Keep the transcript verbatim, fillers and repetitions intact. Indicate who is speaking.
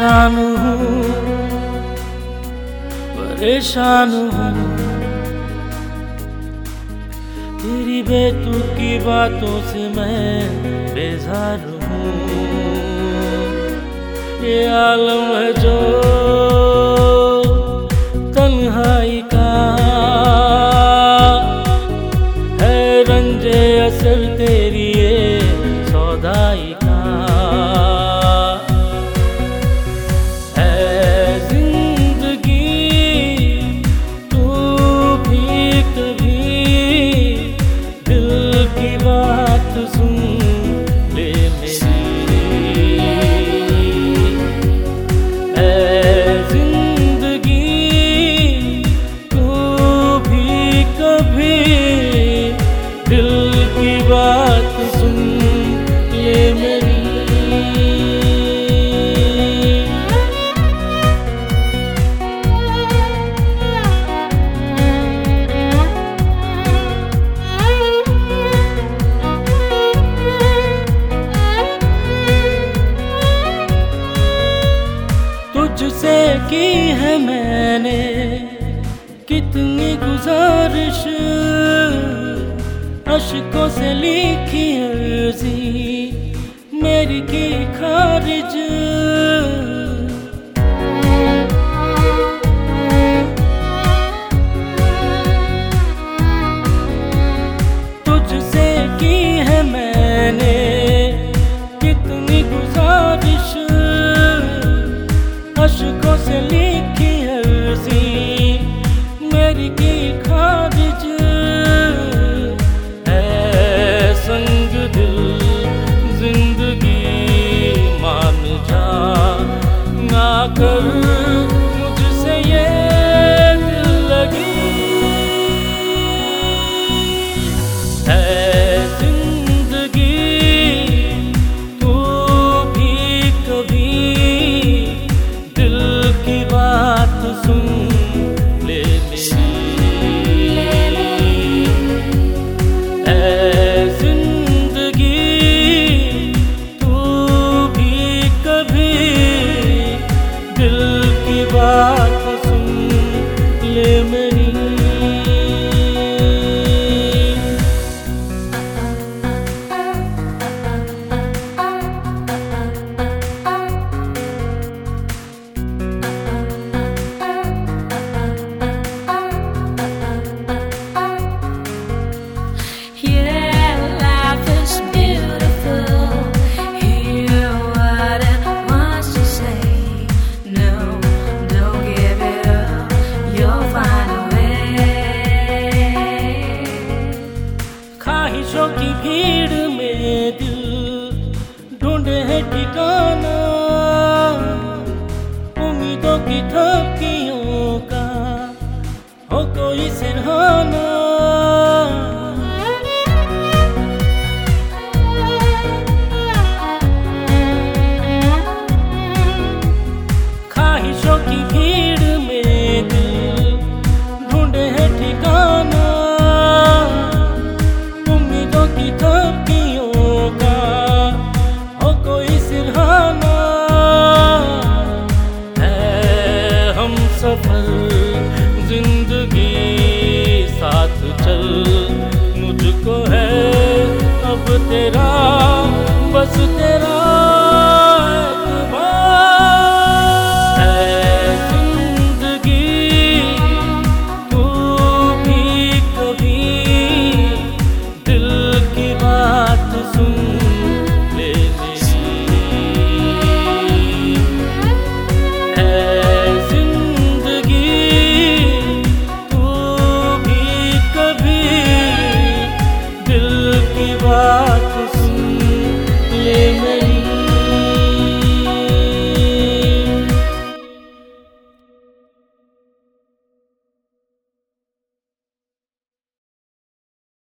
Speaker 1: परेशान हूँ परेशान हूँ तेरी बेतुकी बातों से मैं बेजार हूँ। ये आलम है जो तन्हाई का है, रंजे असर तेरी ये सौदाई का है जिंदगी। तू भी कभी दिल की बात सुन ले मेरी, है जिंदगी। तू भी कभी दिल की बात सुन ले मेरी। तुझसे की है मैंने कितनी गुजारिश, अश्कों से लिखी अर्जी मेरी की खारिज। तुझसे की है मैंने कितनी गुजारिश, अश्कों से लिखी अर्जी मेरी की खारिज। है संग दिल जिंदगी मान जा, ना कर मुझसे ये दिल लगी। है जिंदगी तू भी कभी दिल की बात सुन ले मेरी, है जिंदगी। तू भी कभी दिल की बात सुन ले मेरी। ख्वाहिशों की भीड़ में दिल ढूंढे है ठिकाना, उम्मीदों की थपकियों का हो कोई सिरहाना। ख्वाहिशों की भीड़